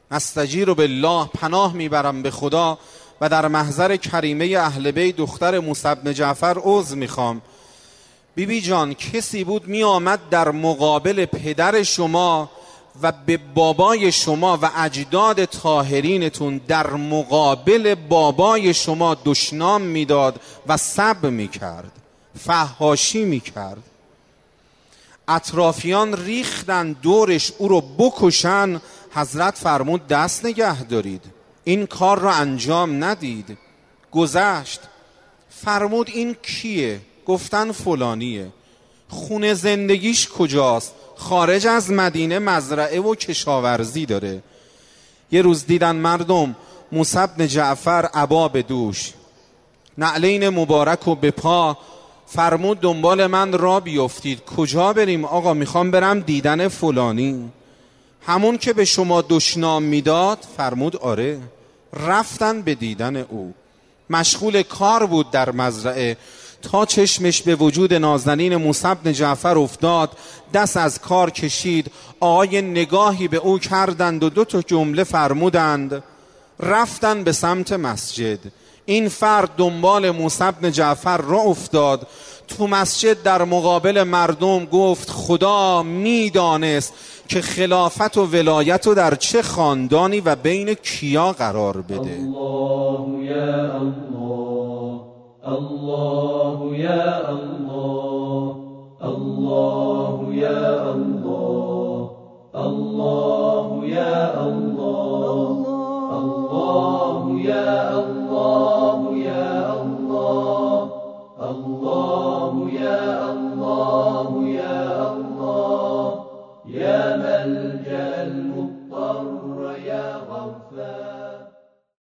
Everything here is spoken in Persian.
استجیر بالله، پناه میبرم به خدا و در محضر کریمه اهل بیت دختر موسی بن جعفر عذر میخوام. بیبی جان، کسی بود می آمد در مقابل پدر شما و به بابای شما و اجداد طاهرینتون در مقابل بابای شما دشنام میداد و سب میکرد، فحاشی میکرد. اطرافیان ریختن دورش او رو بکشن. حضرت فرمود دست نگه دارید، این کار را انجام ندید. گذشت، فرمود این کیه؟ گفتن فلانیه. خونه زندگیش کجاست؟ خارج از مدینه مزرعه و کشاورزی داره. یه روز دیدن مردم موسی بن جعفر عبا به دوش، نعلین مبارک و به پا. فرمود دنبال من را بیفتید. کجا بریم آقا؟ میخوام برم دیدن فلانی، همون که به شما دشنام میداد. فرمود آره. رفتن به دیدن او. مشغول کار بود در مزرعه تا چشمش به وجود نازنین موسی بن جعفر افتاد. دست از کار کشید. آقای نگاهی به او کردند و 2 جمله فرمودند. رفتن به سمت مسجد. این فرد دنبال موسی بن جعفر را افتاد. تو مسجد در مقابل مردم گفت خدا میدانست که خلافت و ولایت رو در چه خاندانی و بین کیا قرار بده. الله یا الله، الله یا الله، الله یا الله، الله یا الله.